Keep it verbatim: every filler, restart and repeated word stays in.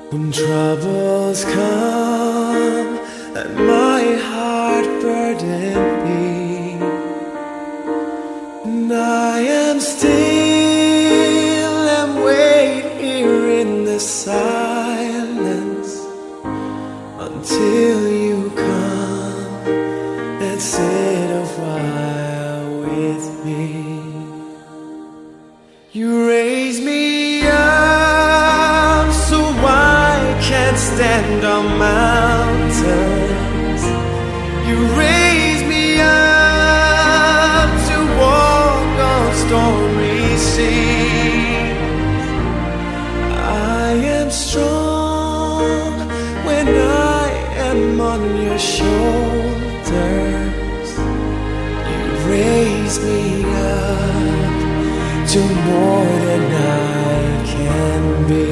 When troubles come and my heart burden me, and I am still and wait here in the silence until you come and sit a while with me. You raise me up so I can stand on mountains. You raise me up to walk on stormy seas. I am strong when I am on your shoulders. You raise me up to more than I can be.